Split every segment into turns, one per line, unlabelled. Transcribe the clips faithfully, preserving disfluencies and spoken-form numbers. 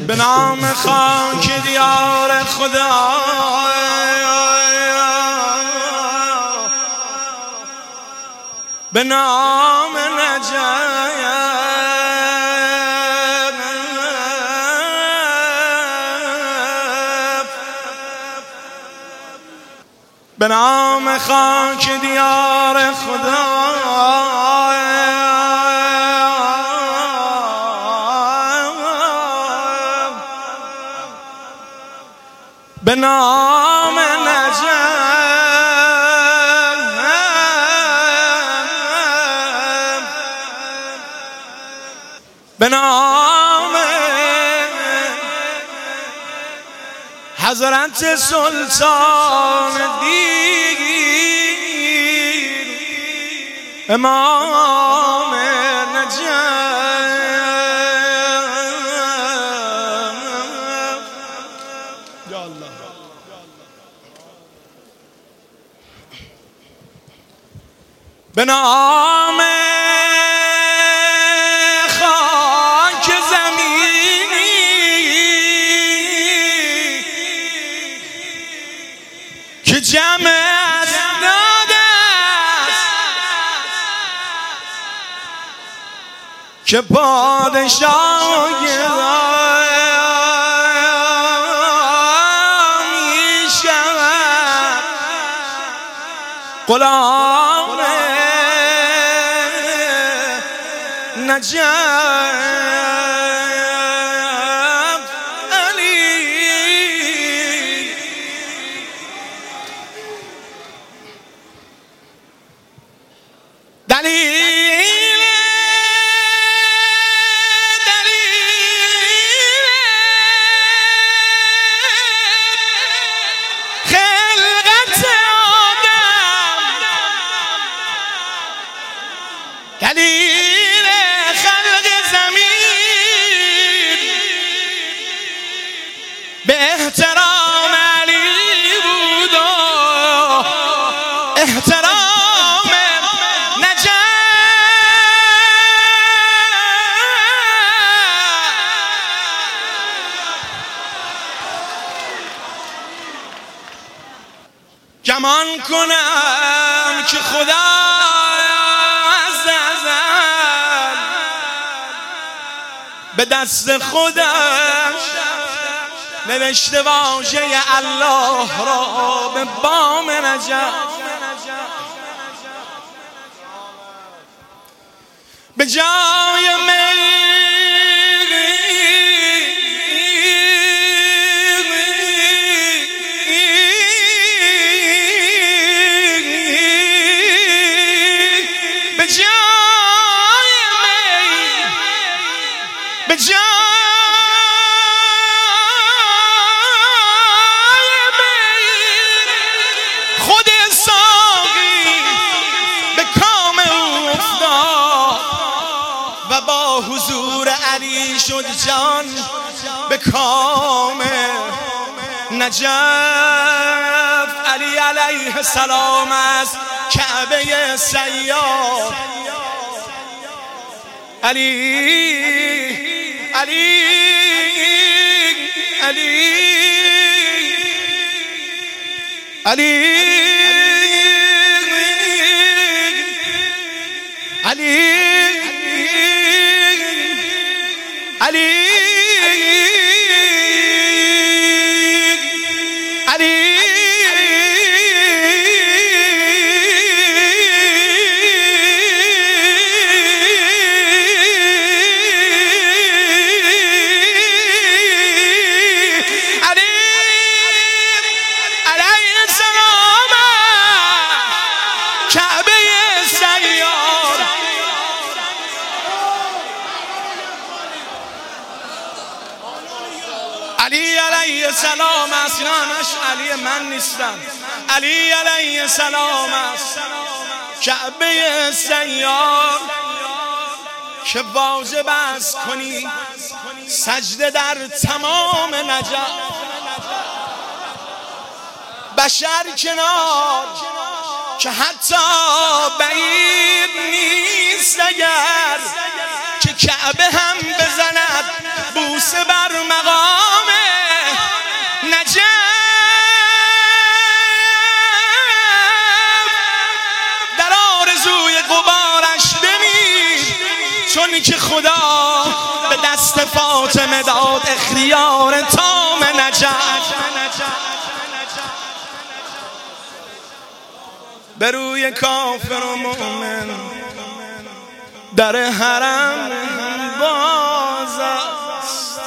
به نام خاک دیار خدا، به نام نجف، به نام خاک دیار خدا، به نام نجف، به نام حضرت سلطان دین امام نجف. یا الله. به نام خاک زمینی که جمع اسناد است، که پادشاه می شود غلام نجف. دلیل دلیل خلقت آدم، دلیل خلق زمین به احترام علی بود و احترام گمان کنم که خدا از ازل به دست خودش نوشته واژه الله را به بام نجف. به جای می به جای می خود ساقی به کام او افتاد و با حضور علی شد جان به کام نجف. علی علیه السلام از کعبه سیار، علی علی علی علی علی علی علی علیه السلام است. اینا همش علی من نیستن، علی علیه السلام است. کعبه سیار که واجب است کنی سجده در تمام نجف. بشر کنار که حتی بعید نیست اگر که کعبه هم بزند بوسه بر مقام که خدا به دست فاطمه داد اختیار تام نجف، به روی کافر و مؤمن در حرم باز است.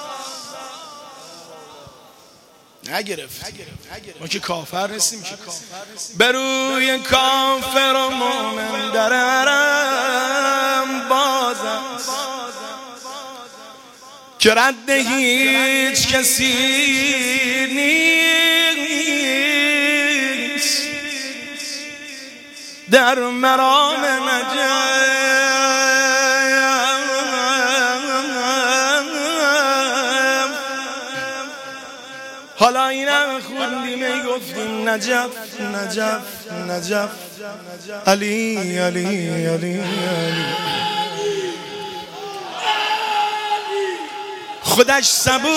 نگرفت ما که کافر نیستیم که، به روی کافر و مؤمن در حرم باز است که رد هیچ کسی نیست در مرام نجف. حالا اینم خوندیم ای گفتیم نجف نجف نجف علی علی علی علی. خودش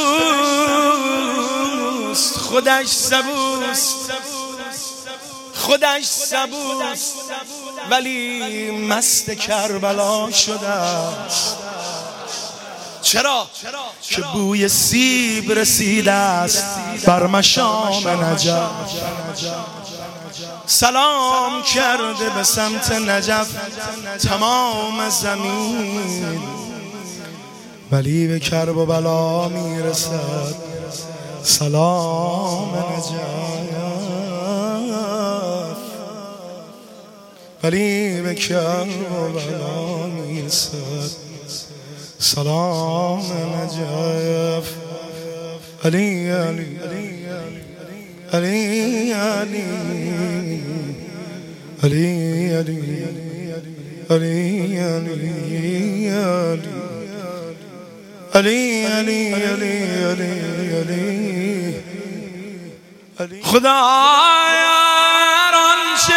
سبوست خودش سبوست خودش سبوست ولی مست کربلا شده است. چرا؟ که بوی سیب رسیده است بر مشام نجف. سلام کرده به سمت نجف تمام زمین، ولی به کرب و بلا میرسد سلام نجف، ولی به کرب و بلا میرسد سلام نجف. علی علی علی علی علی علی علی علی علی علی علی. خدایا هر آنچه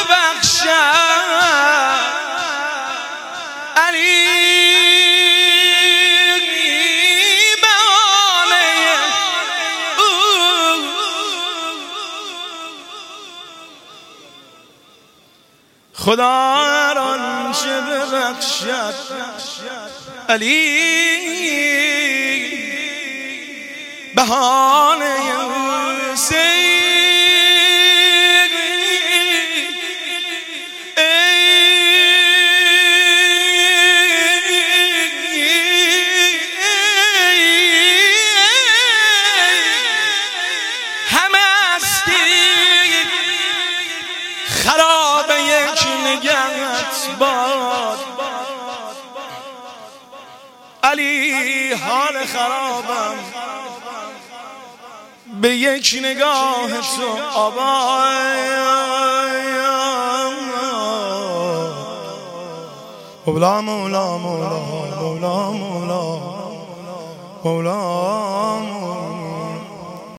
ببخشد علی خدا هر آنچه ببخشد علی بهانه حسین. همه هستی خراب یک نگهت باد علی، حال خرابم به یک نگاه تو آباد. مولا مولا مولا مولا مولا مولا